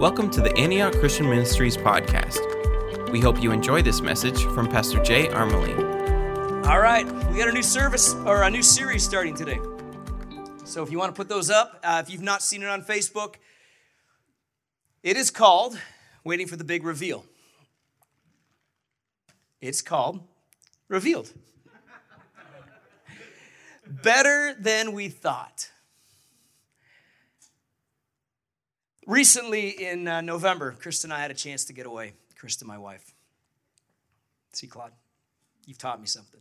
Welcome to the Antioch Christian Ministries podcast. We hope you enjoy this message from Pastor Jay Armeling. All right, we got a new service or a new series starting today. So if you want to put those up, if you've not seen it on Facebook, it is called Waiting for the Big Reveal. It's called Revealed. Better than we thought. Recently in November, Krista and I had a chance to get away. Krista, my wife. See, Claude, you've taught me something.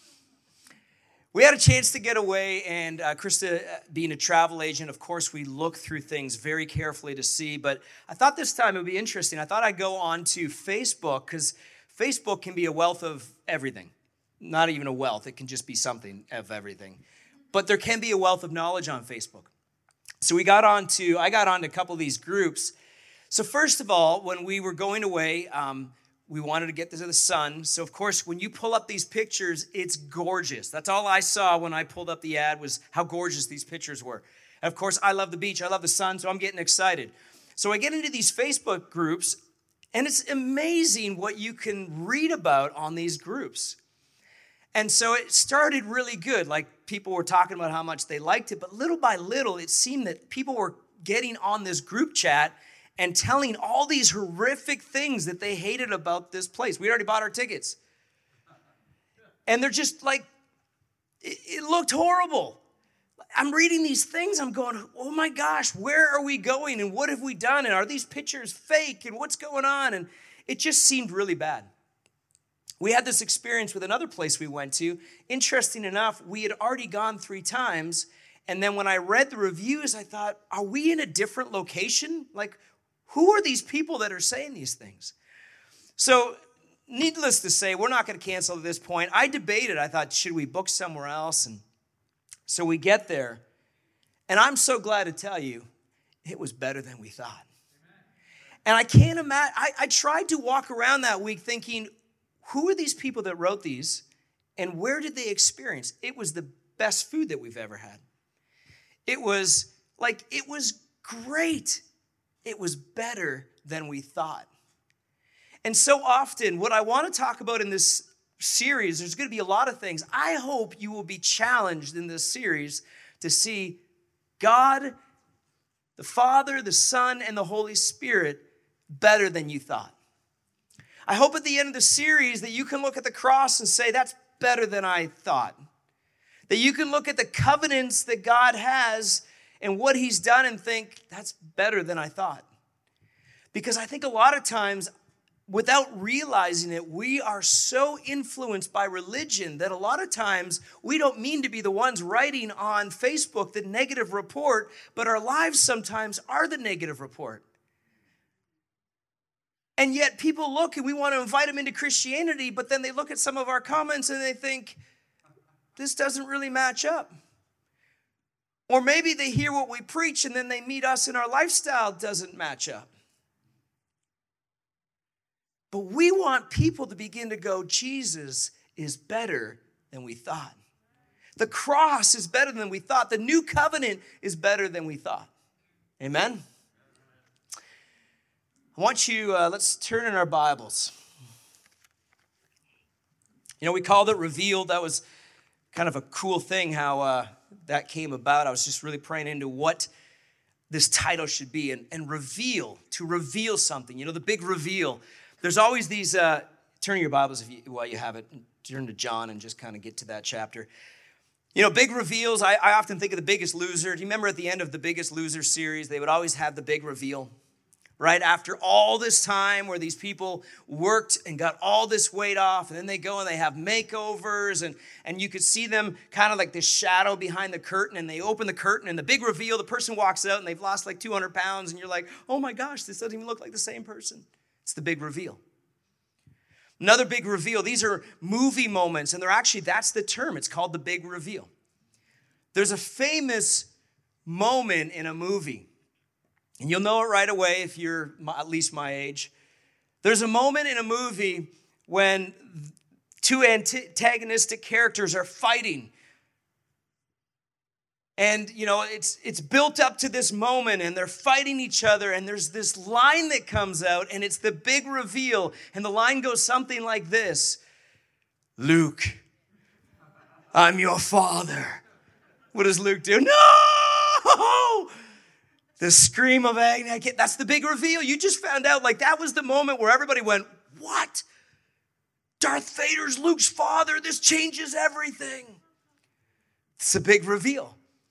We had a chance to get away, and Krista, being a travel agent, of course, we look through things very carefully to see, but I thought this time it would be interesting. I thought I'd go on to Facebook, because Facebook can be a wealth of everything. Not even a wealth, it can just be something of everything. But there can be a wealth of knowledge on Facebook. So I got on to a couple of these groups. So first of all, when we were going away, we wanted to get to the sun. So of course, when you pull up these pictures, it's gorgeous. That's all I saw when I pulled up the ad was how gorgeous these pictures were. And of course, I love the beach, I love the sun, so I'm getting excited. So I get into these Facebook groups, and it's amazing what you can read about on these groups. And so it started really good. Like people were talking about how much they liked it, but little by little, it seemed that people were getting on this group chat and telling all these horrific things that they hated about this place. We already bought our tickets. And they're just like, it looked horrible. I'm reading these things, I'm going, oh my gosh, where are we going? And what have we done? And are these pictures fake? And what's going on? And it just seemed really bad. We had this experience with another place we went to. Interesting enough, we had already gone 3 times. And then when I read the reviews, I thought, are we in a different location? Like, who are these people that are saying these things? So, needless to say, we're not going to cancel at this point. I debated. I thought, should we book somewhere else? And so we get there. And I'm so glad to tell you, it was better than we thought. And I can't imagine. I tried to walk around that week thinking, who are these people that wrote these, and where did they experience? It was the best food that we've ever had. It was great. It was better than we thought. And so often, what I want to talk about in this series, there's going to be a lot of things. I hope you will be challenged in this series to see God, the Father, the Son, and the Holy Spirit better than you thought. I hope at the end of the series that you can look at the cross and say, that's better than I thought. That you can look at the covenants that God has and what he's done and think, that's better than I thought. Because I think a lot of times, without realizing it, we are so influenced by religion that a lot of times we don't mean to be the ones writing on Facebook the negative report, but our lives sometimes are the negative report. And yet people look and we want to invite them into Christianity, but then they look at some of our comments and they think, this doesn't really match up. Or maybe they hear what we preach and then they meet us and our lifestyle doesn't match up. But we want people to begin to go, Jesus is better than we thought. The cross is better than we thought. The new covenant is better than we thought. Amen? I want you, let's turn in our Bibles. You know, we called it Revealed. That was kind of a cool thing how that came about. I was just really praying into what this title should be. And reveal, to reveal something. You know, the big reveal. There's always these, turn your Bibles while you have it. Turn to John and just kind of get to that chapter. You know, big reveals, I often think of The Biggest Loser. Do you remember at the end of The Biggest Loser series, they would always have the big reveal? Right after all this time where these people worked and got all this weight off, and then they go and they have makeovers, and you could see them kind of like this shadow behind the curtain, and they open the curtain, and the big reveal, the person walks out, and they've lost like 200 pounds, and you're like, oh my gosh, this doesn't even look like the same person. It's the big reveal. Another big reveal, these are movie moments, and that's the term. It's called the big reveal. There's a famous moment in a movie. And you'll know it right away if you're at least my age. There's a moment in a movie when 2 antagonistic characters are fighting. And, it's built up to this moment, and they're fighting each other, and there's this line that comes out, and it's the big reveal. And the line goes something like this: Luke, I'm your father. What does Luke do? No! The scream of agony. That's the big reveal. You just found out, that was the moment where everybody went, what? Darth Vader's Luke's father? This changes everything. It's a big reveal.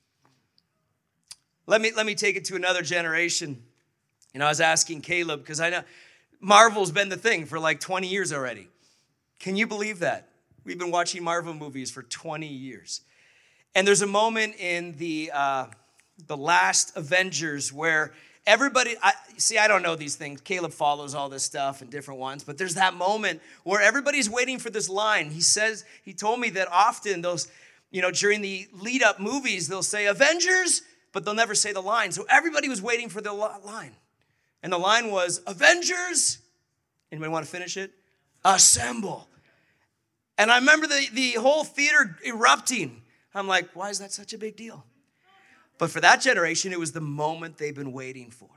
Let me take it to another generation. I was asking Caleb, because I know Marvel's been the thing for 20 years already. Can you believe that? We've been watching Marvel movies for 20 years. And there's a moment in the last Avengers where everybody, I don't know these things. Caleb follows all this stuff and different ones, but there's that moment where everybody's waiting for this line. He told me that often those, during the lead up movies, they'll say Avengers, but they'll never say the line. So everybody was waiting for the line. And the line was, Avengers, anybody want to finish it? Assemble. And I remember the whole theater erupting. I'm like, why is that such a big deal? But for that generation, it was the moment they've been waiting for.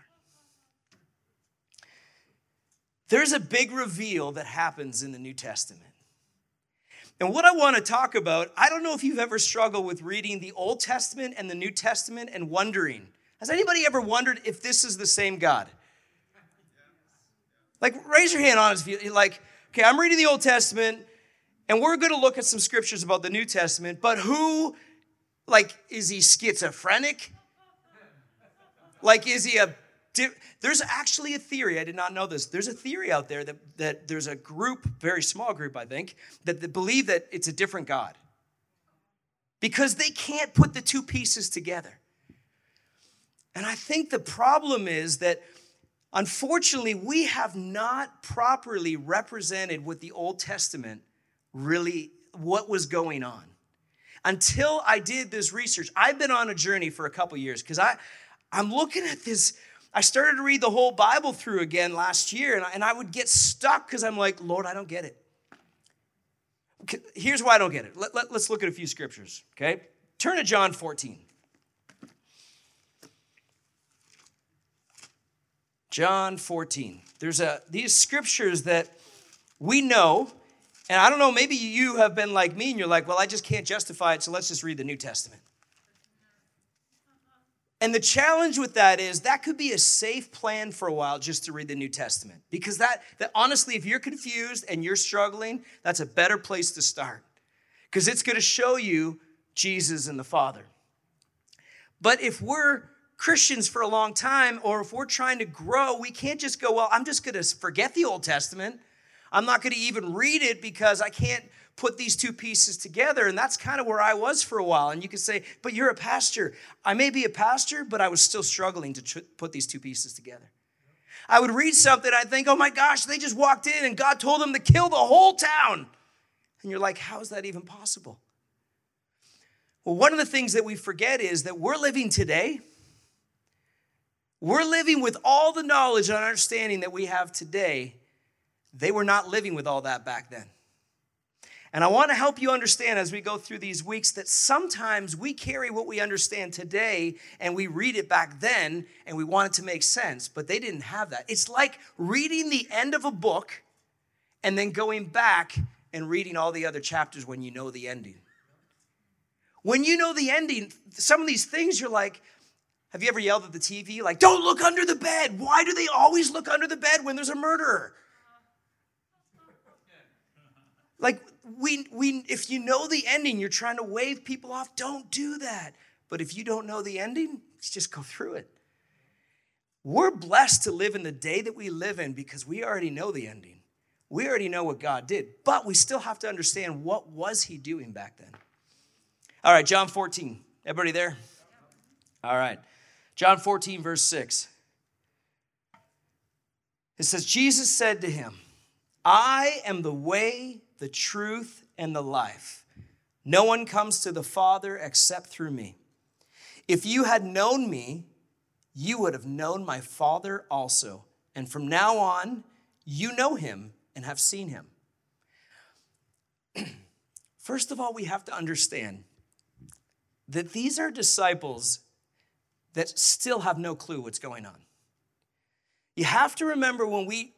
There's a big reveal that happens in the New Testament. And what I want to talk about, I don't know if you've ever struggled with reading the Old Testament and the New Testament and wondering, has anybody ever wondered if this is the same God? Raise your hand honestly. Okay, I'm reading the Old Testament, and we're going to look at some scriptures about the New Testament, but who, is he schizophrenic? Is he there's actually a theory, I did not know this. There's a theory out there that there's a group, very small group, I think, that believe that it's a different God. Because they can't put the two pieces together. And I think the problem is that, unfortunately, we have not properly represented with the Old Testament really what was going on. Until I did this research, I've been on a journey for a couple years because I'm looking at this. I started to read the whole Bible through again last year, and I would get stuck because I'm like, Lord, I don't get it. Here's why I don't get it. Let's look at a few scriptures, okay? Turn to John 14. John 14. There's these scriptures that we know, and I don't know, maybe you have been like me, and you're like, well, I just can't justify it, so let's just read the New Testament. And the challenge with that is that could be a safe plan for a while just to read the New Testament. Because that honestly, if you're confused and you're struggling, that's a better place to start. Because it's going to show you Jesus and the Father. But if we're Christians for a long time, or if we're trying to grow, we can't just go, well, I'm just going to forget the Old Testament. I'm not going to even read it because I can't put these two pieces together. And that's kind of where I was for a while. And you could say, but you're a pastor. I may be a pastor, but I was still struggling to put these two pieces together. I would read something, I'd think, oh my gosh, they just walked in and God told them to kill the whole town. And you're like, how is that even possible? Well, one of the things that we forget is that we're living today. We're living with all the knowledge and understanding that we have today. They were not living with all that back then. And I want to help you understand as we go through these weeks that sometimes we carry what we understand today and we read it back then and we want it to make sense, but they didn't have that. It's like reading the end of a book and then going back and reading all the other chapters when you know the ending. When you know the ending, some of these things you're like, have you ever yelled at the TV? Like, don't look under the bed. Why do they always look under the bed when there's a murderer? Like, if you know the ending, you're trying to wave people off, don't do that. But if you don't know the ending, just go through it. We're blessed to live in the day that we live in because we already know the ending. We already know what God did, but we still have to understand what was he doing back then. All right, John 14. Everybody there? All right. John 14, verse 6. It says, Jesus said to him, I am the way, the truth, and the life. No one comes to the Father except through me. If you had known me, you would have known my Father also. And from now on, you know him and have seen him. First of all, we have to understand that these are disciples that still have no clue what's going on. You have to remember when we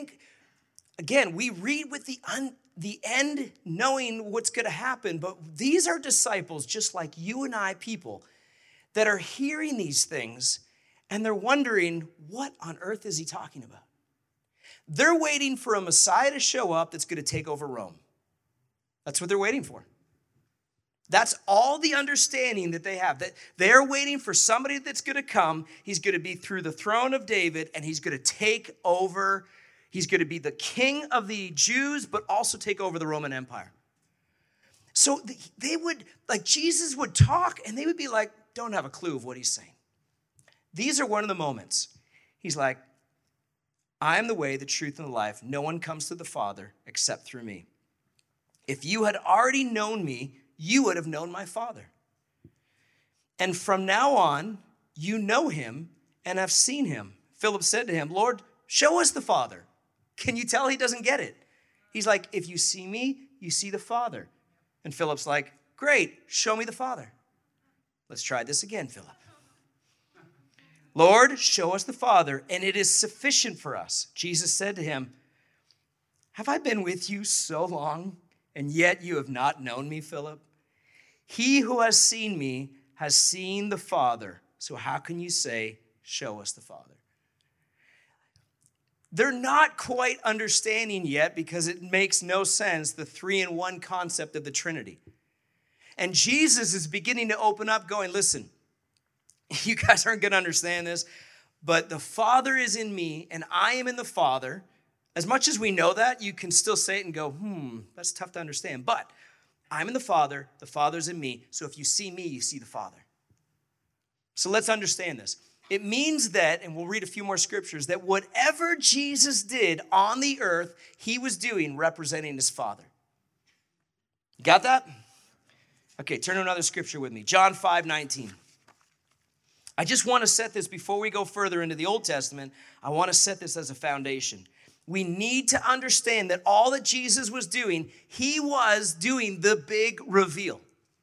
read with the end knowing what's going to happen, but these are disciples just like you and I, people that are hearing these things and they're wondering, what on earth is he talking about? They're waiting for a Messiah to show up that's going to take over Rome. That's what they're waiting for. That's all the understanding that they have, that they're waiting for somebody that's going to come. He's going to be through the throne of David, and he's going to take over. He's going to be the king of the Jews, but also take over the Roman Empire. So they would, like Jesus would talk, and they would be like, don't have a clue of what he's saying. These are one of the moments. He's like, I am the way, the truth, and the life. No one comes to the Father except through me. If you had already known me, you would have known my Father. And from now on, you know him and have seen him. Philip said to him, Lord, show us the Father. Can you tell he doesn't get it? He's like, if you see me, you see the Father. And Philip's like, great, show me the Father. Let's try this again, Philip. Lord, show us the Father, and it is sufficient for us. Jesus said to him, have I been with you so long, and yet you have not known me, Philip? He who has seen me has seen the Father. So how can you say, show us the Father? They're not quite understanding yet because it makes no sense, the 3-in-1 concept of the Trinity. And Jesus is beginning to open up going, listen, you guys aren't going to understand this, but the Father is in me and I am in the Father. As much as we know that, you can still say it and go, that's tough to understand. But I'm in the Father's in me. So if you see me, you see the Father. So let's understand this. It means that, and we'll read a few more scriptures, that whatever Jesus did on the earth, he was doing representing his Father. You got that? Okay, turn to another scripture with me. John 5:19. I just want to set this, before we go further into the Old Testament, I want to set this as a foundation. We need to understand that all that Jesus was doing, he was doing the big reveal.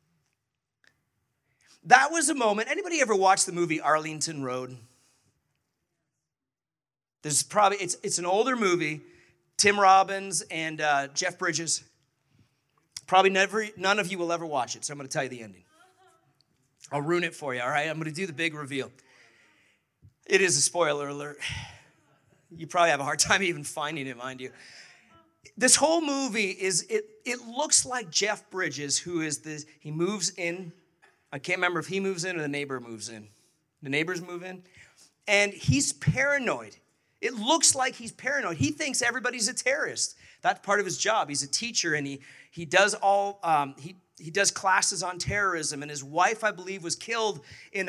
That was a moment. Anybody ever watched the movie Arlington Road? There's probably, it's an older movie. Tim Robbins and Jeff Bridges. Probably none of you will ever watch it, so I'm going to tell you the ending. I'll ruin it for you, all right? I'm going to do the big reveal. It is a spoiler alert. You probably have a hard time even finding it, mind you. This whole movie it looks like Jeff Bridges, who is he moves in. I can't remember if he moves in or the neighbor moves in. The neighbors move in. And he's paranoid. It looks like he's paranoid. He thinks everybody's a terrorist. That's part of his job. He's a teacher, and he does all, he does classes on terrorism. And his wife, I believe, was killed in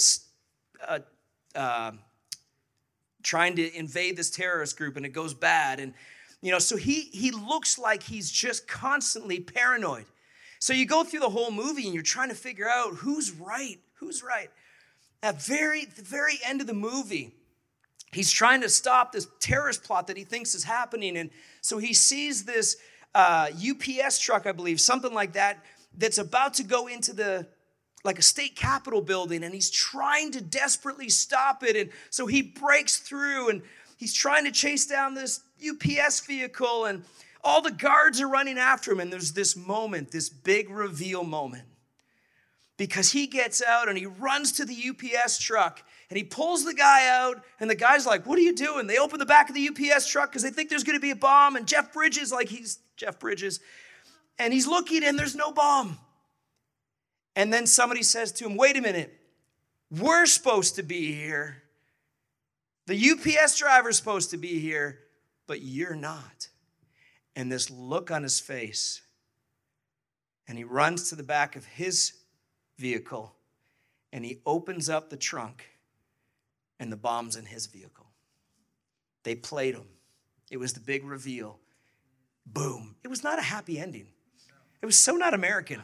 trying to invade this terrorist group, and it goes bad. And, so he looks like he's just constantly paranoid. So you go through the whole movie and you're trying to figure out who's right. At the very end of the movie, he's trying to stop this terrorist plot that he thinks is happening. And so he sees this UPS truck, I believe, something like that, that's about to go into like a state capitol building, and he's trying to desperately stop it. And so he breaks through, and he's trying to chase down this UPS vehicle, and all the guards are running after him. And there's this moment, this big reveal moment, because he gets out and he runs to the UPS truck, and he pulls the guy out, and the guy's like, what are you doing? They open the back of the UPS truck because they think there's going to be a bomb, and Jeff Bridges, he's Jeff Bridges, and he's looking, and there's no bomb. And then somebody says to him, wait a minute, we're supposed to be here. The UPS driver's supposed to be here, but you're not. And this look on his face, and he runs to the back of his vehicle, and he opens up the trunk, and the bomb's in his vehicle. They played him. It was the big reveal. Boom. It was not a happy ending. It was so not American.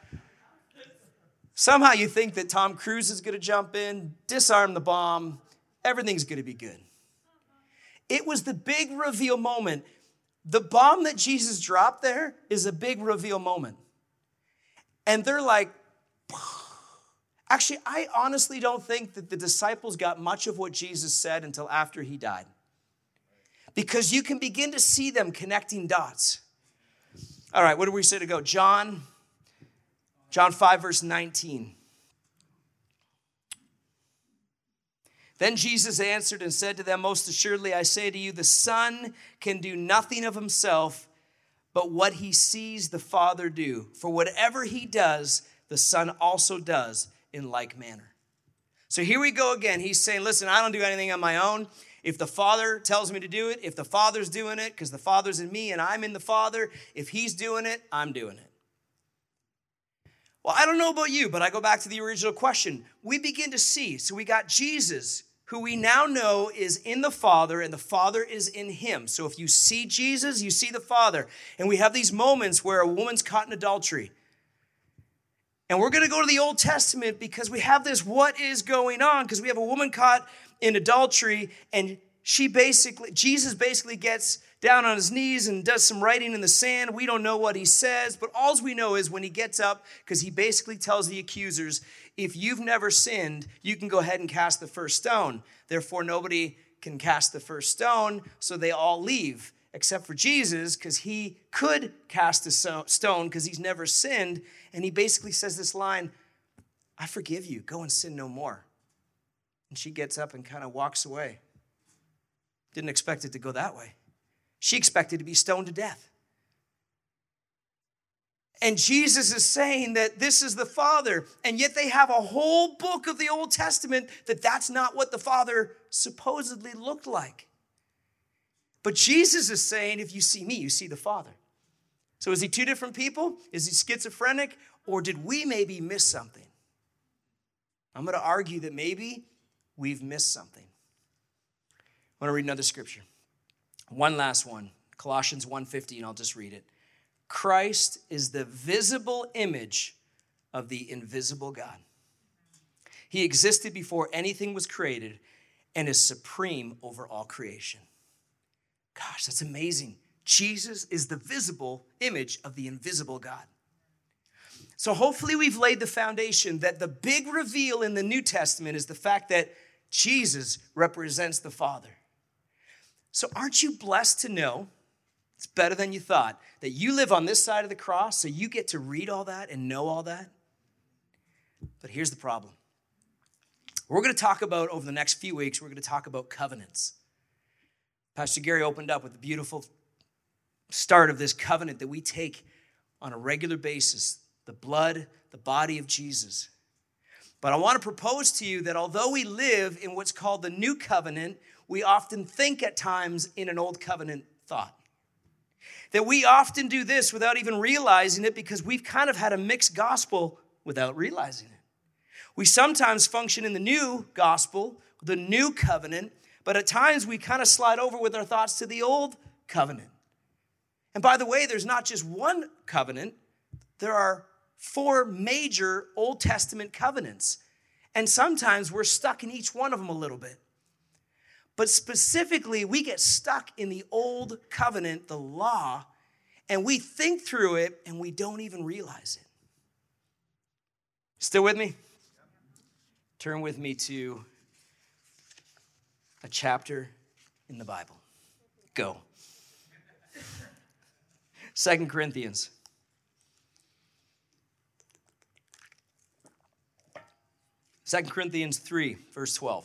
Somehow you think that Tom Cruise is going to jump in, disarm the bomb, everything's going to be good. It was the big reveal moment. The bomb that Jesus dropped there is a big reveal moment. And they're like, Actually, I honestly don't think that the disciples got much of what Jesus said until after he died. Because you can begin to see them connecting dots. All right, what do we say to go? John 5, verse 19. Then Jesus answered and said to them, most assuredly I say to you, the Son can do nothing of himself, but what he sees the Father do. For whatever he does, the Son also does in like manner. So here we go again. He's saying, listen, I don't do anything on my own. If the Father tells me to do it, if the Father's doing it, because the Father's in me and I'm in the Father, if he's doing it, I'm doing it. Well, I don't know about you, but I go back to the original question. We begin to see. So we got Jesus, who we now know is in the Father, and the Father is in him. So if you see Jesus, you see the Father. And we have these moments where a woman's caught in adultery. And we're going to go to the Old Testament because we have this what is going on, because we have a woman caught in adultery, and Jesus basically gets down on his knees and does some writing in the sand. We don't know what he says, but all we know is when he gets up, because he basically tells the accusers, if you've never sinned, you can go ahead and cast the first stone. Therefore, nobody can cast the first stone, so they all leave, except for Jesus, because he could cast a stone because he's never sinned. And he basically says this line, I forgive you, go and sin no more. And she gets up and kind of walks away. Didn't expect it to go that way. She expected to be stoned to death. And Jesus is saying that this is the Father, and yet they have a whole book of the Old Testament that's not what the Father supposedly looked like. But Jesus is saying, if you see me, you see the Father. So is he two different people? Is he schizophrenic? Or did we maybe miss something? I'm going to argue that maybe we've missed something. I want to read another scripture. One last one. Colossians 1:15, I'll just read it. Christ is the visible image of the invisible God. He existed before anything was created and is supreme over all creation. Gosh, that's amazing. Jesus is the visible image of the invisible God. So hopefully we've laid the foundation that the big reveal in the New Testament is the fact that Jesus represents the Father. So aren't you blessed to know, it's better than you thought, that you live on this side of the cross, so you get to read all that and know all that? But here's the problem. We're going to talk about, over the next few weeks, we're going to talk about covenants. Pastor Gary opened up with a beautiful start of this covenant that we take on a regular basis, the blood, the body of Jesus. But I want to propose to you that although we live in what's called the new covenant, we often think at times in an old covenant thought. That we often do this without even realizing it because we've kind of had a mixed gospel without realizing it. We sometimes function in the new gospel, the new covenant, but at times we kind of slide over with our thoughts to the old covenant. And by the way, there's not just one covenant. There are 4 major Old Testament covenants. And sometimes we're stuck in each one of them a little bit. But specifically, we get stuck in the old covenant, the law, and we think through it and we don't even realize it. Still with me? Turn with me to a chapter in the Bible. Go. 2 Corinthians. 2 Corinthians 3, verse 12.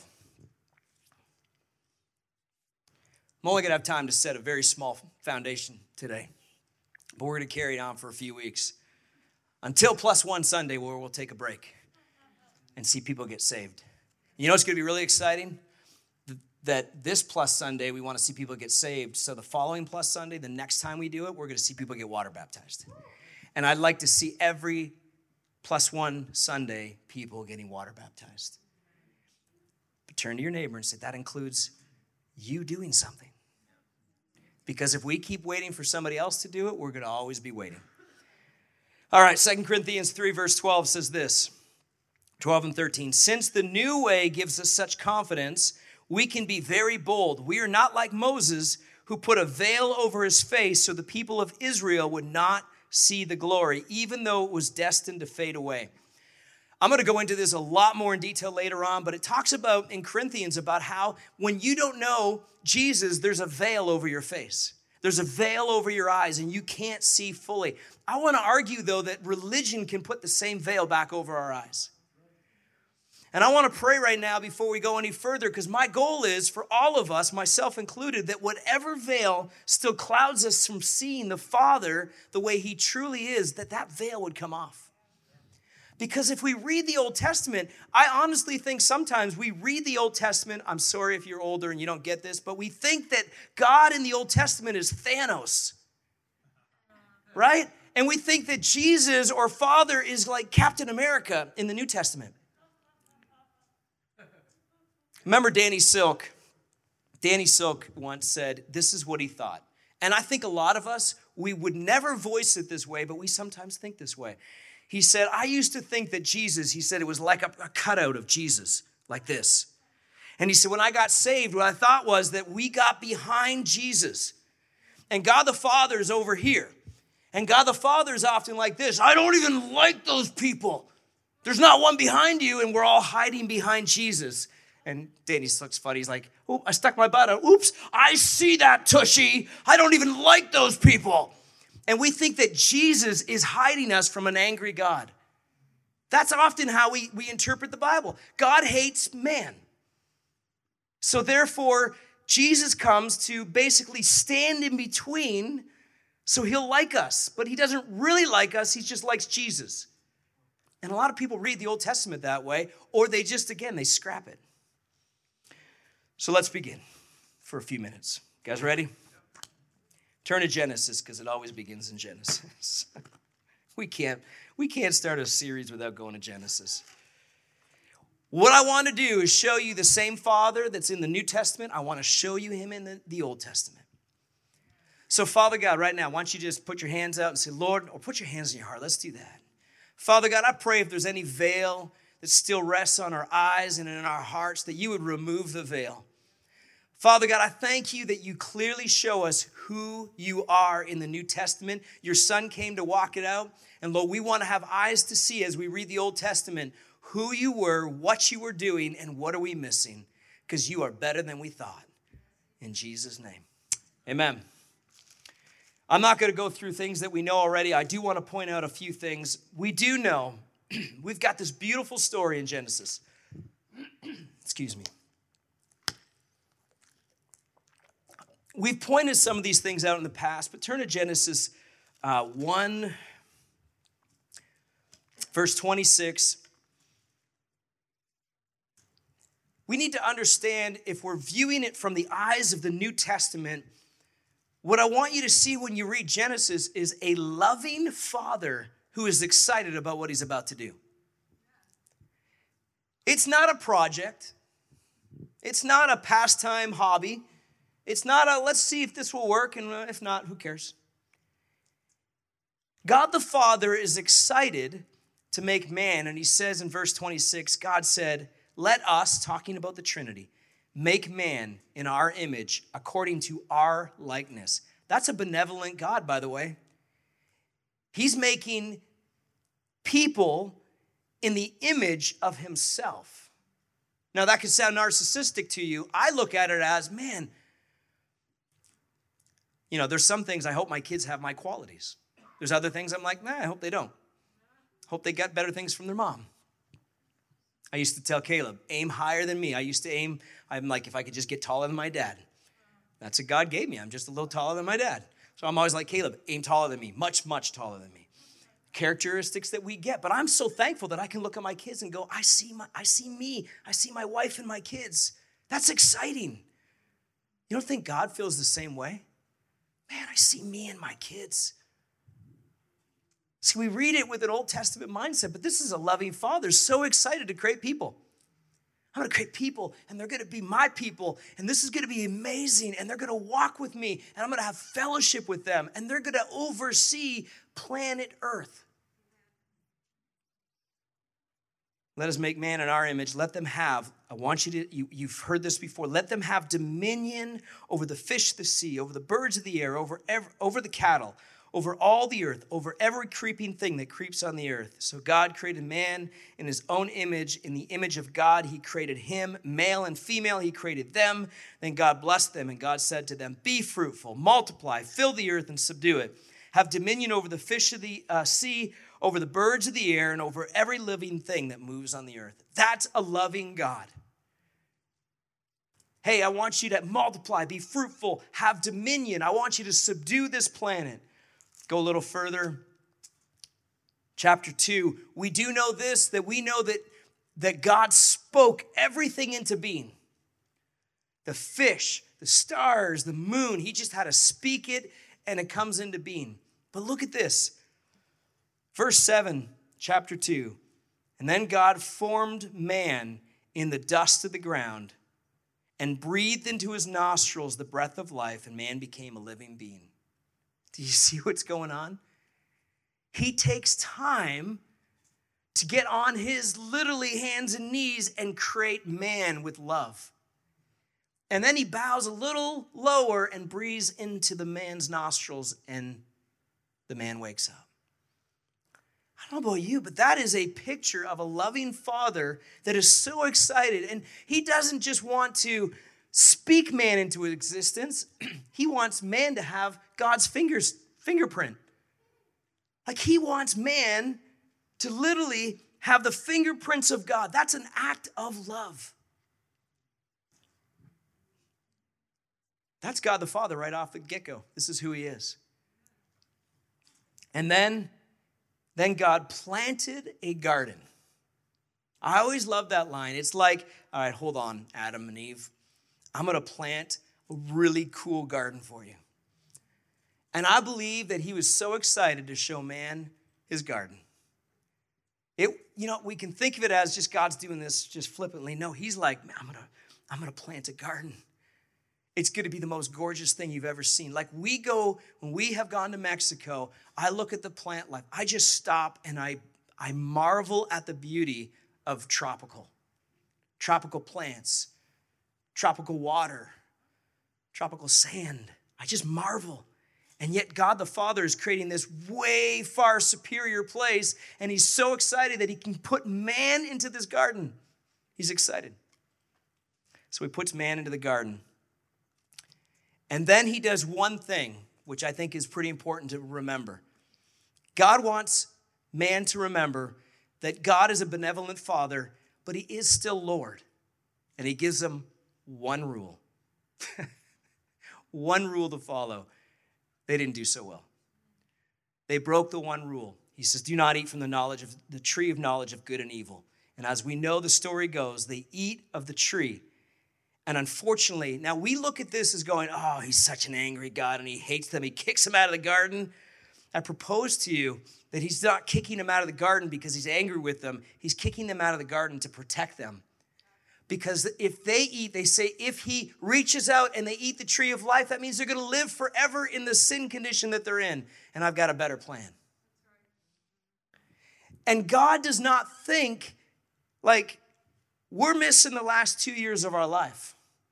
I'm only going to have time to set a very small foundation today, but we're going to carry it on for a few weeks until +1 Sunday where we'll take a break and see people get saved. You know it's going to be really exciting? That this Plus Sunday, we want to see people get saved. So the following Plus Sunday, the next time we do it, we're going to see people get water baptized. And I'd like to see every +1 Sunday people getting water baptized. But turn to your neighbor and say, that includes you doing something. Because if we keep waiting for somebody else to do it, we're going to always be waiting. All right, 2 Corinthians 3, verse 12 says this, 12 and 13. Since the new way gives us such confidence, we can be very bold. We are not like Moses, who put a veil over his face so the people of Israel would not see the glory, even though it was destined to fade away. I'm going to go into this a lot more in detail later on, but it talks about in Corinthians about how when you don't know Jesus, there's a veil over your face. There's a veil over your eyes and you can't see fully. I want to argue, though, that religion can put the same veil back over our eyes. And I want to pray right now before we go any further, because my goal is for all of us, myself included, that whatever veil still clouds us from seeing the Father the way he truly is, that veil would come off. Because if we read the Old Testament, I honestly think sometimes we read the Old Testament. I'm sorry if you're older and you don't get this, but we think that God in the Old Testament is Thanos, right? And we think that Jesus or Father is like Captain America in the New Testament. Remember Danny Silk? Danny Silk once said, this is what he thought. And I think a lot of us, we would never voice it this way, but we sometimes think this way. He said, I used to think that Jesus, he said it was like a cutout of Jesus, like this. And he said, when I got saved, what I thought was that we got behind Jesus. And God the Father is over here. And God the Father is often like this. I don't even like those people. There's not one behind you, and we're all hiding behind Jesus. And Danny looks funny. He's like, oh, I stuck my butt out. Oops, I see that, Tushy. I don't even like those people. And we think that Jesus is hiding us from an angry God. That's often how we interpret the Bible. God hates man. So therefore, Jesus comes to basically stand in between so he'll like us. But he doesn't really like us. He just likes Jesus. And a lot of people read the Old Testament that way, or they just, again, they scrap it. So let's begin for a few minutes. You guys ready? Turn to Genesis, because it always begins in Genesis. We can't start a series without going to Genesis. What I want to do is show you the same Father that's in the New Testament. I want to show you him in the Old Testament. So Father God, right now, why don't you just put your hands out and say, Lord, or put your hands in your heart. Let's do that. Father God, I pray if there's any veil that still rests on our eyes and in our hearts, that you would remove the veil. Father God, I thank you that you clearly show us who you are in the New Testament. Your Son came to walk it out. And Lord, we want to have eyes to see as we read the Old Testament who you were, what you were doing, and what are we missing, because you are better than we thought. In Jesus' name, amen. I'm not going to go through things that we know already. I do want to point out a few things. We do know we've got this beautiful story in Genesis. Excuse me. We've pointed some of these things out in the past, but turn to Genesis 1, verse 26. We need to understand, if we're viewing it from the eyes of the New Testament, what I want you to see when you read Genesis is a loving Father who is excited about what he's about to do. It's not a project. It's not a pastime hobby. It's not a, let's see if this will work, and if not, who cares? God the Father is excited to make man, and he says in verse 26, God said, let us, talking about the Trinity, make man in our image according to our likeness. That's a benevolent God, by the way. He's making people in the image of himself. Now, that could sound narcissistic to you. I look at it as, man, there's some things I hope my kids have my qualities. There's other things I'm like, I hope they don't. Hope they got better things from their mom. I used to tell Caleb, aim higher than me. I'm like, if I could just get taller than my dad. That's what God gave me. I'm just a little taller than my dad. So I'm always like, Caleb, aim taller than me. Much, much taller than me. Characteristics that we get. But I'm so thankful that I can look at my kids and go, I see me. I see my wife and my kids. That's exciting. You don't think God feels the same way? Man, I see me and my kids. See, we read it with an Old Testament mindset, but this is a loving Father, so excited to create people. I'm going to create people, and they're going to be my people, and this is going to be amazing, and they're going to walk with me, and I'm going to have fellowship with them, and they're going to oversee planet Earth. Let us make man in our image. Let them have, I want you to, you've heard this before, let them have dominion over the fish of the sea, over the birds of the air, over the cattle, over all the earth, over every creeping thing that creeps on the earth. So God created man in his own image. In the image of God, he created him. Male and female, he created them. Then God blessed them, and God said to them, be fruitful, multiply, fill the earth, and subdue it. Have dominion over the fish of the sea, over the birds of the air, and over every living thing that moves on the earth. That's a loving God. Hey, I want you to multiply, be fruitful, have dominion. I want you to subdue this planet. Go a little further. Chapter 2, we do know this, that we know that God spoke everything into being. The fish, the stars, the moon, he just had to speak it and it comes into being. But look at this. Verse 7, chapter 2. And then God formed man in the dust of the ground and breathed into his nostrils the breath of life, and man became a living being. Do you see what's going on? He takes time to get on his literally hands and knees and create man with love. And then he bows a little lower and breathes into the man's nostrils, and the man wakes up. I don't know about you, but that is a picture of a loving father that is so excited. And he doesn't just want to speak man into existence. He wants man to have God's fingerprint. Like he wants man to literally have the fingerprints of God. That's an act of love. That's God the Father right off the get-go. This is who he is. And then God planted a garden. I always love that line. It's like, all right, hold on, Adam and Eve. I'm going to plant a really cool garden for you. And I believe that he was so excited to show man his garden. We can think of it as just God's doing this just flippantly. No, he's like, I'm going to plant a garden. It's going to be the most gorgeous thing you've ever seen. Like when we have gone to Mexico, I look at the plant life. I just stop and I marvel at the beauty of tropical plants, tropical water, tropical sand. I just marvel. And yet God the Father is creating this way far superior place, and he's so excited that he can put man into this garden. He's excited. So he puts man into the garden. And then he does one thing, which I think is pretty important to remember. God wants man to remember that God is a benevolent father, but he is still Lord. And he gives them one rule. One rule to follow. They didn't do so well. They broke the one rule. He says, do not eat from the tree of knowledge of good and evil. And as we know the story goes, they eat of the tree. And unfortunately, now we look at this as going, oh, he's such an angry God and he hates them. He kicks them out of the garden. I propose to you that he's not kicking them out of the garden because he's angry with them. He's kicking them out of the garden to protect them. Because if they eat, they say, if he reaches out and they eat the tree of life, that means they're going to live forever in the sin condition that they're in. And I've got a better plan. And God does not think like we're missing the last 2 years of our life.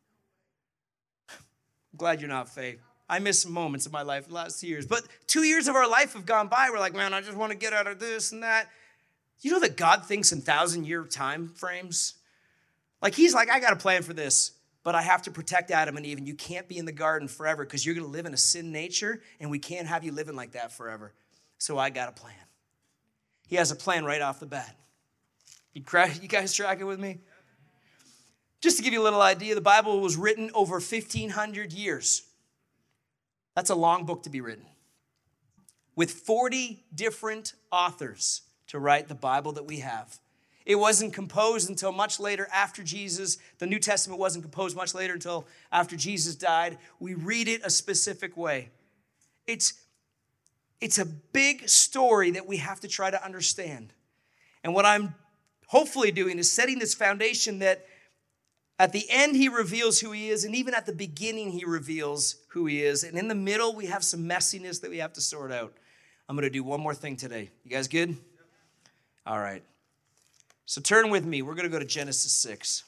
I'm glad you're not, Faye. I miss some moments of my life the last 2 years. But 2 years of our life have gone by. We're like, man, I just want to get out of this and that. You know that God thinks in 1,000-year time frames? Like he's like, I got a plan for this, but I have to protect Adam and Eve, and you can't be in the garden forever because you're going to live in a sin nature, and we can't have you living like that forever. So I got a plan. He has a plan right off the bat. You guys tracking with me? Just to give you a little idea, the Bible was written over 1,500 years. That's a long book to be written. With 40 different authors to write the Bible that we have. It wasn't composed until much later after Jesus. The New Testament wasn't composed much later until after Jesus died. We read it a specific way. It's a big story that we have to try to understand. And what I'm hopefully doing is setting this foundation that at the end he reveals who he is, and even at the beginning he reveals who he is. And in the middle we have some messiness that we have to sort out. I'm going to do one more thing today. You guys good? All right. So turn with me. We're going to go to Genesis 6.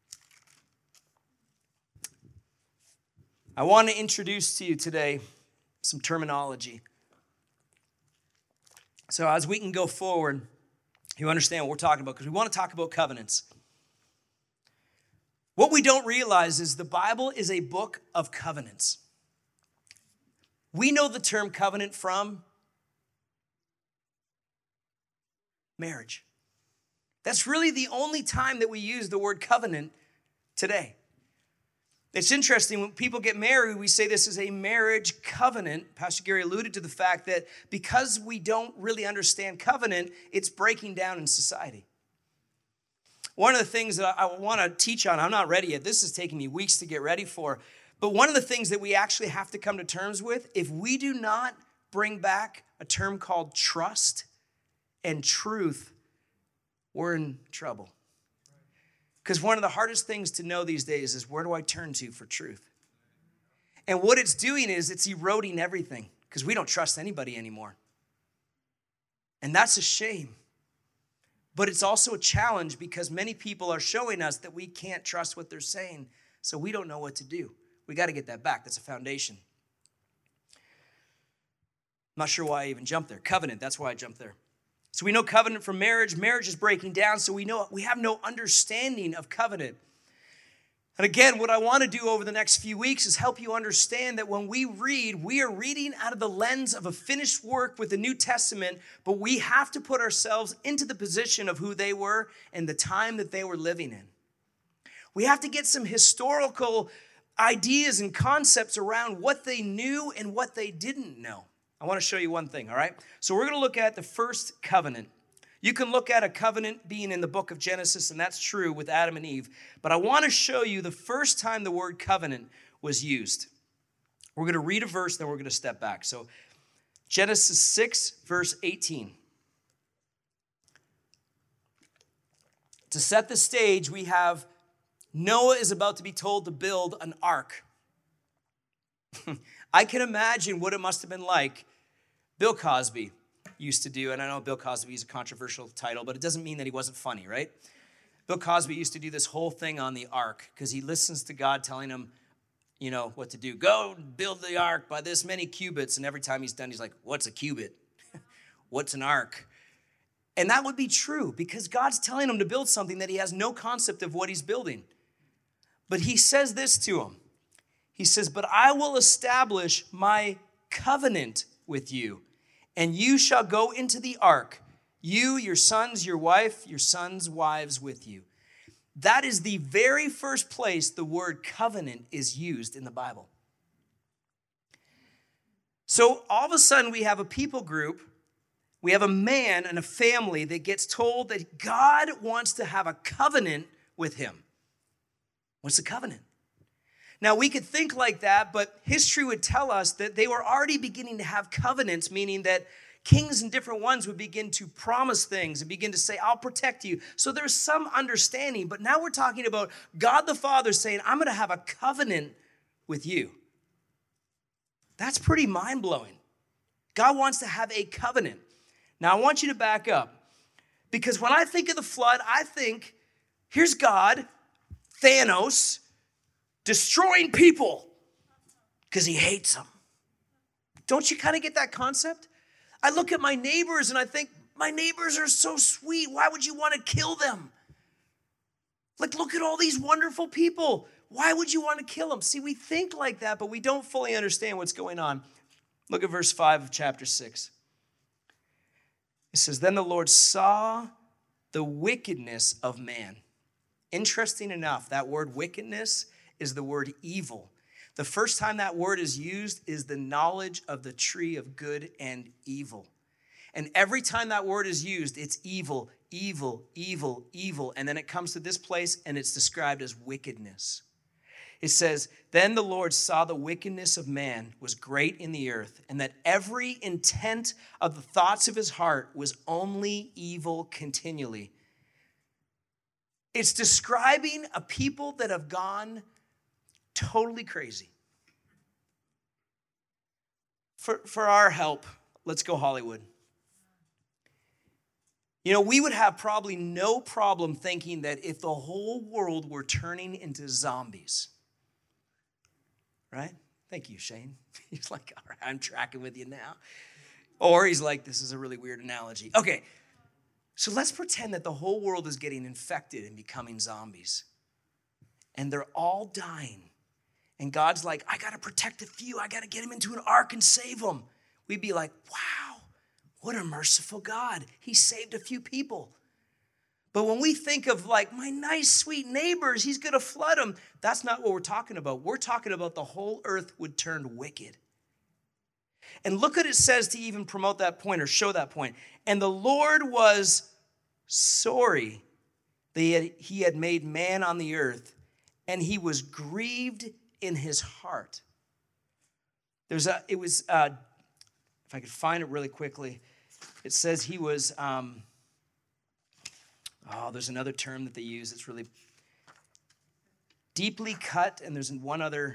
I want to introduce to you today some terminology. So as we can go forward, you understand what we're talking about, because we want to talk about covenants. What we don't realize is the Bible is a book of covenants. We know the term covenant from marriage. That's really the only time that we use the word covenant today. It's interesting, when people get married, we say this is a marriage covenant. Pastor Gary alluded to the fact that because we don't really understand covenant, it's breaking down in society. One of the things that I want to teach on, I'm not ready yet. This is taking me weeks to get ready for. But one of the things that we actually have to come to terms with, if we do not bring back a term called trust and truth, we're in trouble. Because one of the hardest things to know these days is, where do I turn to for truth? And what it's doing is it's eroding everything, because we don't trust anybody anymore. And that's a shame. But it's also a challenge, because many people are showing us that we can't trust what they're saying, so we don't know what to do. We got to get that back. That's a foundation. I'm not sure why I even jumped there. Covenant, that's why I jumped there. So we know covenant from marriage. Marriage is breaking down, so we have no understanding of covenant. And again, what I want to do over the next few weeks is help you understand that when we are reading out of the lens of a finished work with the New Testament, but we have to put ourselves into the position of who they were and the time that they were living in. We have to get some historical ideas and concepts around what they knew and what they didn't know. I want to show you one thing, all right? So we're going to look at the first covenant. You can look at a covenant being in the book of Genesis, and that's true with Adam and Eve. But I want to show you the first time the word covenant was used. We're going to read a verse, then we're going to step back. So Genesis 6, verse 18. To set the stage, we have Noah is about to be told to build an ark. I can imagine what it must have been like. Bill Cosby used to do, and I know Bill Cosby is a controversial title, but it doesn't mean that he wasn't funny, right? Bill Cosby used to do this whole thing on the ark, because he listens to God telling him, what to do. Go build the ark by this many cubits, and every time he's done, he's like, what's a cubit? What's an ark? And that would be true, because God's telling him to build something that he has no concept of what he's building. But he says this to him. He says, but I will establish my covenant with you, and you shall go into the ark, you, your sons, your wife, your sons' wives with you. That is the very first place the word covenant is used in the Bible. So all of a sudden we have a people group, we have a man and a family that gets told that God wants to have a covenant with him. What's the covenant? Now, we could think like that, but history would tell us that they were already beginning to have covenants, meaning that kings and different ones would begin to promise things and begin to say, I'll protect you. So there's some understanding, but now we're talking about God the Father saying, I'm going to have a covenant with you. That's pretty mind-blowing. God wants to have a covenant. Now, I want you to back up, because when I think of the flood, I think, here's God, Thanos, destroying people because he hates them. Don't you kind of get that concept? I look at my neighbors and I think, my neighbors are so sweet. Why would you want to kill them? Like, look at all these wonderful people. Why would you want to kill them? See, we think like that, but we don't fully understand what's going on. Look at verse 5 of chapter 6. It says, then the Lord saw the wickedness of man. Interesting enough, that word wickedness is the word evil. The first time that word is used is the knowledge of the tree of good and evil. And every time that word is used, it's evil, evil, evil, evil. And then it comes to this place and it's described as wickedness. It says, then the Lord saw the wickedness of man was great in the earth, and that every intent of the thoughts of his heart was only evil continually. It's describing a people that have gone totally crazy. For our help, let's go Hollywood. We would have probably no problem thinking that if the whole world were turning into zombies, right? Thank you, Shane. He's like, all right, I'm tracking with you now. Or he's like, this is a really weird analogy. Okay, so let's pretend that the whole world is getting infected and becoming zombies. And they're all dying. And God's like, I got to protect a few. I got to get them into an ark and save them. We'd be like, wow, what a merciful God. He saved a few people. But when we think of like my nice, sweet neighbors, he's going to flood them. That's not what we're talking about. We're talking about the whole earth would turn wicked. And look what it says to even promote that point or show that point. And the Lord was sorry that he had made man on the earth, and he was grieved in his heart. If I could find it really quickly, it says he was, there's another term that they use. It's really deeply cut, and there's one other.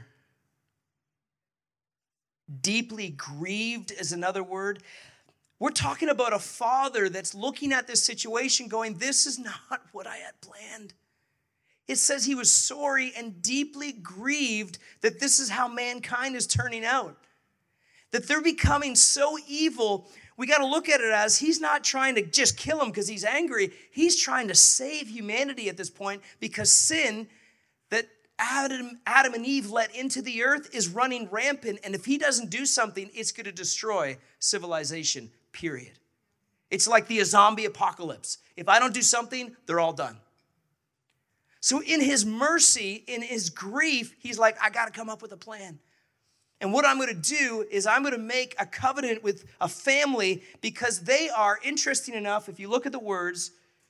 Deeply grieved is another word. We're talking about a father that's looking at this situation going, this is not what I had planned. It says he was sorry and deeply grieved that this is how mankind is turning out. That they're becoming so evil. We got to look at it as he's not trying to just kill them because he's angry. He's trying to save humanity at this point because sin that Adam and Eve let into the earth is running rampant. And if he doesn't do something, it's going to destroy civilization, period. It's like the zombie apocalypse. If I don't do something, they're all done. So in his mercy, in his grief, he's like, I got to come up with a plan. And what I'm going to do is I'm going to make a covenant with a family because they are, interesting enough, if you look at the words,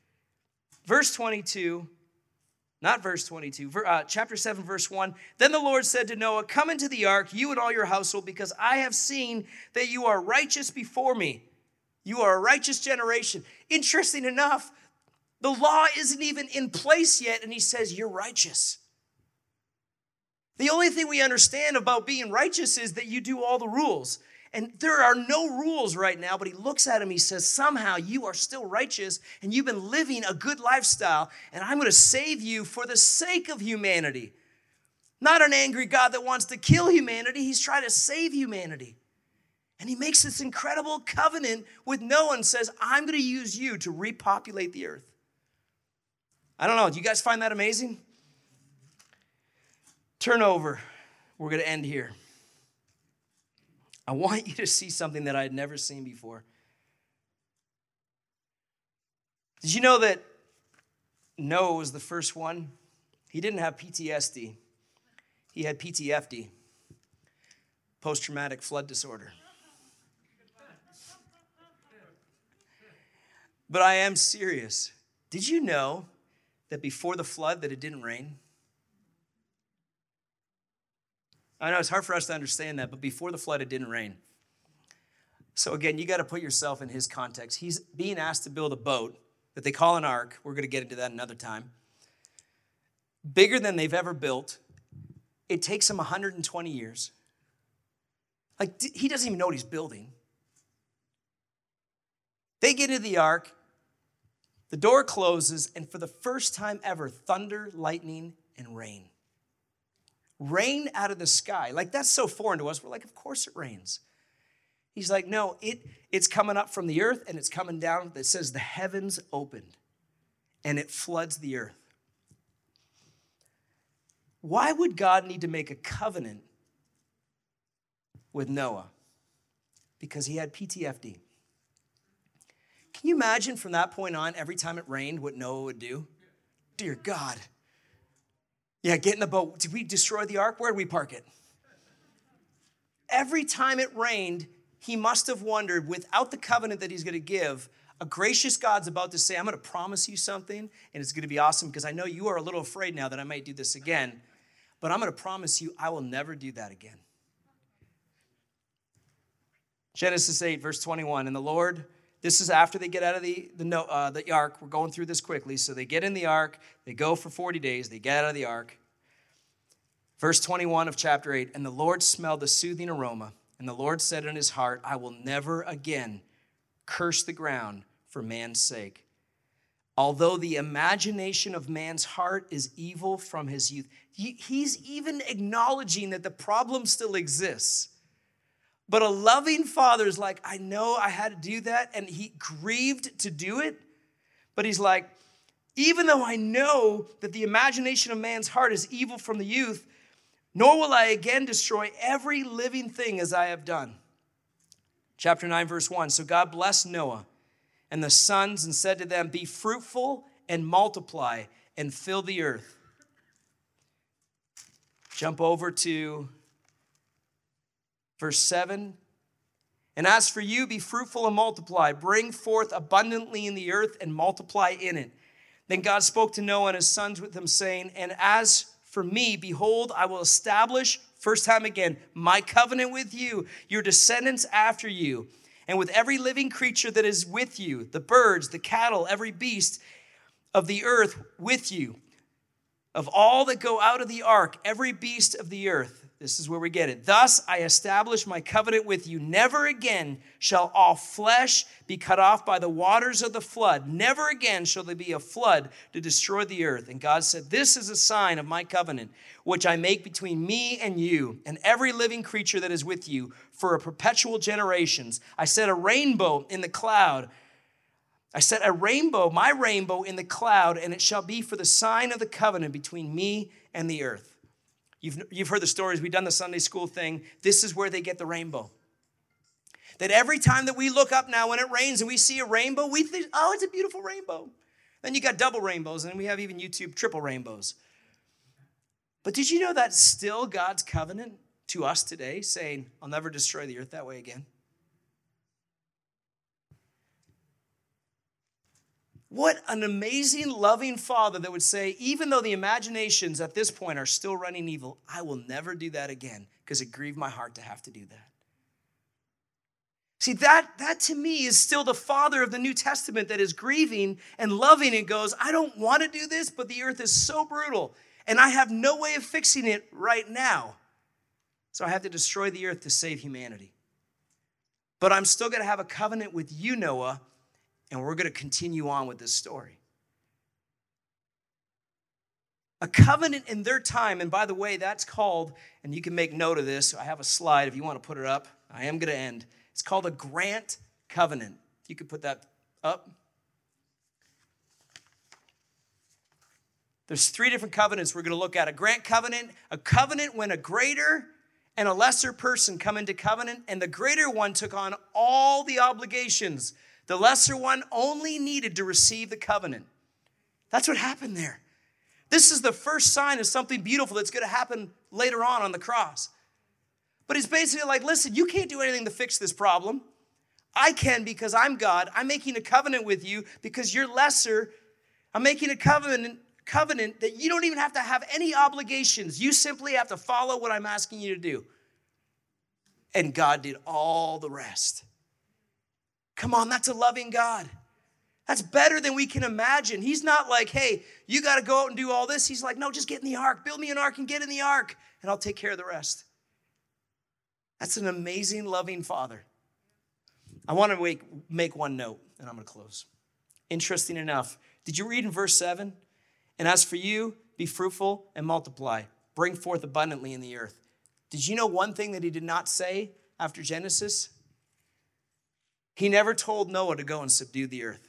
chapter 7, verse 1, then the Lord said to Noah, come into the ark, you and all your household, because I have seen that you are righteous before me. You are a righteous generation. Interesting enough, the law isn't even in place yet, and he says, you're righteous. The only thing we understand about being righteous is that you do all the rules. And there are no rules right now, but he looks at him, he says, somehow you are still righteous, and you've been living a good lifestyle, and I'm going to save you for the sake of humanity. Not an angry God that wants to kill humanity, he's trying to save humanity. And he makes this incredible covenant with Noah and says, I'm going to use you to repopulate the earth. I don't know, do you guys find that amazing? Turn over. We're going to end here. I want you to see something that I had never seen before. Did you know that Noah was the first one? He didn't have PTSD. He had PTFD, post-traumatic flood disorder. But I am serious. Did you know that before the flood that it didn't rain? I know it's hard for us to understand that, but before the flood, it didn't rain. So again, you got to put yourself in his context. He's being asked to build a boat that they call an ark. We're going to get into that another time. Bigger than they've ever built. It takes him 120 years. Like, he doesn't even know what he's building. They get into the ark. The door closes, and for the first time ever, thunder, lightning, and rain. Rain out of the sky. Like, that's so foreign to us. We're like, of course it rains. He's like, no, it's coming up from the earth, and it's coming down. It says the heavens opened, and it floods the earth. Why would God need to make a covenant with Noah? Because he had PTFD. Can you imagine from that point on, every time it rained, what Noah would do? Dear God. Yeah, get in the boat. Did we destroy the ark? Where did we park it? Every time it rained, he must have wondered, without the covenant that he's going to give, a gracious God's about to say, I'm going to promise you something, and it's going to be awesome, because I know you are a little afraid now that I might do this again, but I'm going to promise you I will never do that again. Genesis 8, verse 21, and the Lord, this is after they get out of the ark. We're going through this quickly. So they get in the ark. They go for 40 days. They get out of the ark. Verse 21 of chapter 8, and the Lord smelled the soothing aroma, and the Lord said in his heart, I will never again curse the ground for man's sake. Although the imagination of man's heart is evil from his youth. He's even acknowledging that the problem still exists. But a loving father is like, I know I had to do that, and he grieved to do it. But he's like, even though I know that the imagination of man's heart is evil from the youth, nor will I again destroy every living thing as I have done. Chapter 9, verse 1. So God blessed Noah and the sons and said to them, be fruitful and multiply and fill the earth. Jump over to verse 7. And as for you, be fruitful and multiply. Bring forth abundantly in the earth and multiply in it. Then God spoke to Noah and his sons with him, saying, and as for me, behold, I will establish, first time again, my covenant with you, your descendants after you, and with every living creature that is with you, the birds, the cattle, every beast of the earth with you. Of all that go out of the ark, every beast of the earth. This is where we get it. Thus I establish my covenant with you. Never again shall all flesh be cut off by the waters of the flood. Never again shall there be a flood to destroy the earth. And God said, this is a sign of my covenant, which I make between me and you and every living creature that is with you for a perpetual generations. I set a rainbow in the cloud. I set a rainbow, my rainbow in the cloud, and it shall be for the sign of the covenant between me and the earth. You've heard the stories. We've done the Sunday school thing. This is where they get the rainbow. That every time that we look up now when it rains and we see a rainbow, we think, oh, it's a beautiful rainbow. Then you got double rainbows, and we have even YouTube triple rainbows. But did you know that's still God's covenant to us today, saying, I'll never destroy the earth that way again? What an amazing, loving father that would say, even though the imaginations at this point are still running evil, I will never do that again because it grieved my heart to have to do that. See, that to me is still the father of the New Testament that is grieving and loving and goes, I don't want to do this, but the earth is so brutal and I have no way of fixing it right now. So I have to destroy the earth to save humanity. But I'm still going to have a covenant with you, Noah, and we're going to continue on with this story. A covenant in their time, and by the way, that's called, and you can make note of this. I have a slide if you want to put it up. I am going to end. It's called a grant covenant. You could put that up. There's 3 different covenants we're going to look at. A grant covenant, a covenant when a greater and a lesser person come into covenant, and the greater one took on all the obligations. The lesser one only needed to receive the covenant. That's what happened there. This is the first sign of something beautiful that's going to happen later on the cross. But it's basically like, listen, you can't do anything to fix this problem. I can because I'm God. I'm making a covenant with you because you're lesser. I'm making a covenant that you don't even have to have any obligations. You simply have to follow what I'm asking you to do. And God did all the rest. Come on, that's a loving God. That's better than we can imagine. He's not like, hey, you got to go out and do all this. He's like, no, just get in the ark. Build me an ark and get in the ark, and I'll take care of the rest. That's an amazing, loving Father. I want to make one note, and I'm going to close. Interesting enough, did you read in verse 7? And as for you, be fruitful and multiply. Bring forth abundantly in the earth. Did you know one thing that he did not say after Genesis? He never told Noah to go and subdue the earth.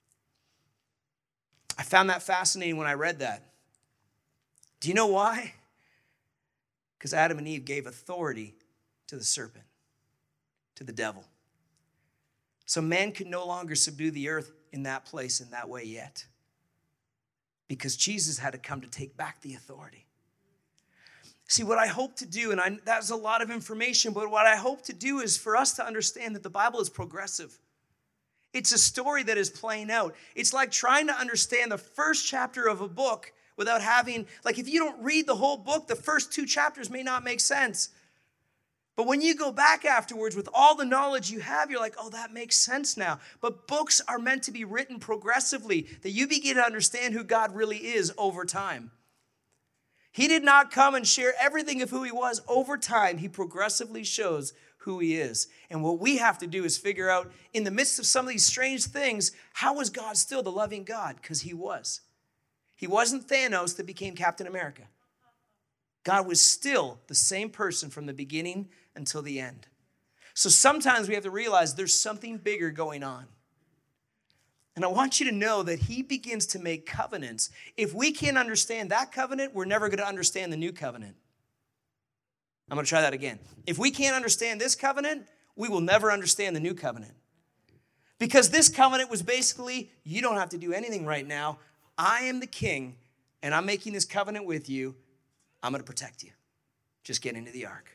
I found that fascinating when I read that. Do you know why? Because Adam and Eve gave authority to the serpent, to the devil. So man could no longer subdue the earth in that place in that way yet. Because Jesus had to come to take back the authority. See, what I hope to do, and that's a lot of information, but what I hope to do is for us to understand that the Bible is progressive. It's a story that is playing out. It's like trying to understand the first chapter of a book without having, like if you don't read the whole book, the first 2 chapters may not make sense. But when you go back afterwards with all the knowledge you have, you're like, oh, that makes sense now. But books are meant to be written progressively, that you begin to understand who God really is over time. He did not come and share everything of who he was. Over time, he progressively shows who he is. And what we have to do is figure out, in the midst of some of these strange things, how was God still the loving God? Because he was. He wasn't Thanos that became Captain America. God was still the same person from the beginning until the end. So sometimes we have to realize there's something bigger going on. And I want you to know that he begins to make covenants. If we can't understand that covenant, we're never going to understand the new covenant. I'm going to try that again. If we can't understand this covenant, we will never understand the new covenant. Because this covenant was basically, you don't have to do anything right now. I am the king, and I'm making this covenant with you. I'm going to protect you. Just get into the ark.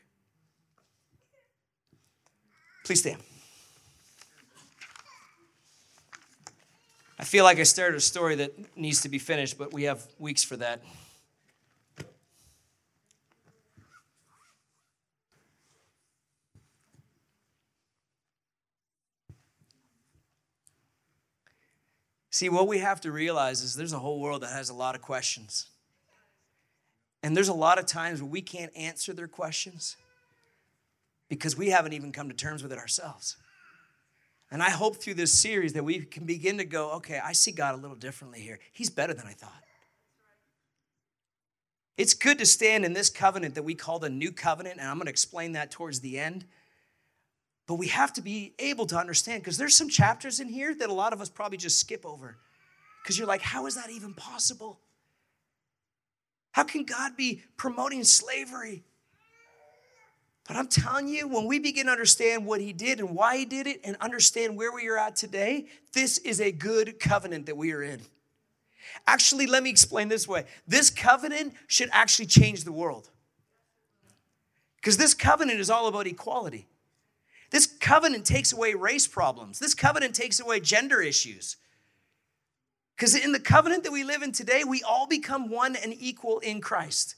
Please stand. I feel like I started a story that needs to be finished, but we have weeks for that. See, what we have to realize is there's a whole world that has a lot of questions. And there's a lot of times where we can't answer their questions because we haven't even come to terms with it ourselves. And I hope through this series that we can begin to go, okay, I see God a little differently here. He's better than I thought. It's good to stand in this covenant that we call the new covenant, and I'm going to explain that towards the end. But we have to be able to understand, because there's some chapters in here that a lot of us probably just skip over. Because you're like, how is that even possible? How can God be promoting slavery? But I'm telling you, when we begin to understand what he did and why he did it and understand where we are at today, this is a good covenant that we are in. Actually, let me explain this way. This covenant should actually change the world. Because this covenant is all about equality. This covenant takes away race problems. This covenant takes away gender issues. Because in the covenant that we live in today, we all become one and equal in Christ.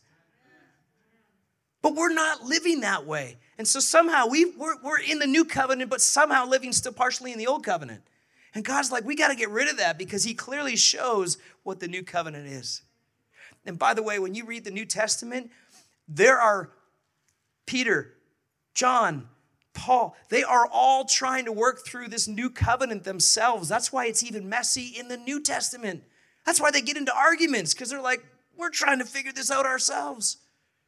But we're not living that way. And so somehow we're in the new covenant, but somehow living still partially in the old covenant. And God's like, we got to get rid of that because he clearly shows what the new covenant is. And by the way, when you read the New Testament, there are Peter, John, Paul, they are all trying to work through this new covenant themselves. That's why it's even messy in the New Testament. That's why they get into arguments, because they're like, we're trying to figure this out ourselves.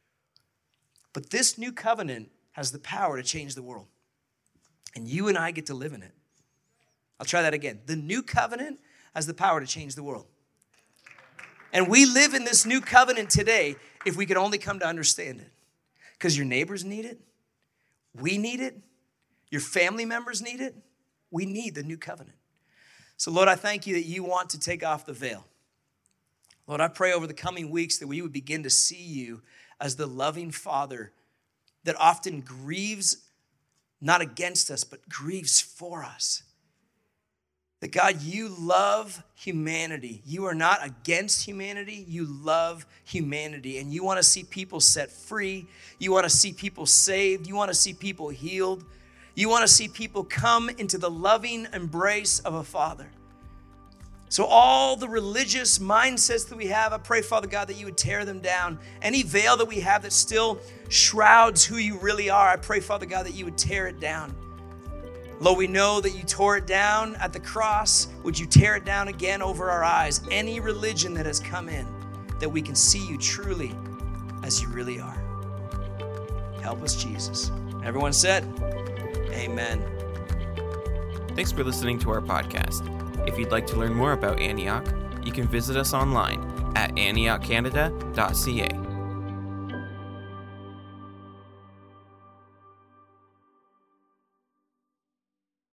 But this new covenant has the power to change the world. And you and I get to live in it. I'll try that again. The new covenant has the power to change the world. And we live in this new covenant today if we could only come to understand it. Because your neighbors need it. We need it. Your family members need it. We need the new covenant. So, Lord, I thank you that you want to take off the veil. Lord, I pray over the coming weeks that we would begin to see you as the loving Father that often grieves not against us, but grieves for us. That God, you love humanity. You are not against humanity. You love humanity. And you want to see people set free. You want to see people saved. You want to see people healed. You want to see people come into the loving embrace of a Father. So all the religious mindsets that we have, I pray, Father God, that you would tear them down. Any veil that we have that still shrouds who you really are, I pray, Father God, that you would tear it down. Lord, we know that you tore it down at the cross. Would you tear it down again over our eyes? Any religion that has come in, that we can see you truly as you really are. Help us, Jesus. Everyone said, amen. Thanks for listening to our podcast. If you'd like to learn more about Antioch, you can visit us online at antiochcanada.ca.